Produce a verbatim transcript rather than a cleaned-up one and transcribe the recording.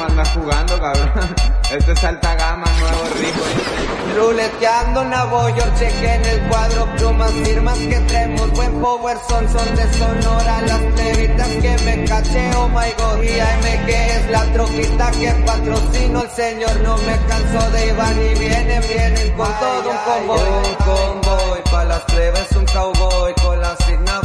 cómo andas jugando, cabrón. Esto es alta gama, nuevo rico. Ruleteando Nuevo York, cheque en el cuadro, plumas, firmas que traemos, buen power son, son de Sonora, las plebitas que me caché, oh my god. Y A M que es la troquita que patrocino, el señor no me canso de Iván y vienen, vienen con todo un convoy. Un convoy, pa' las plebes un cowboy, con la signa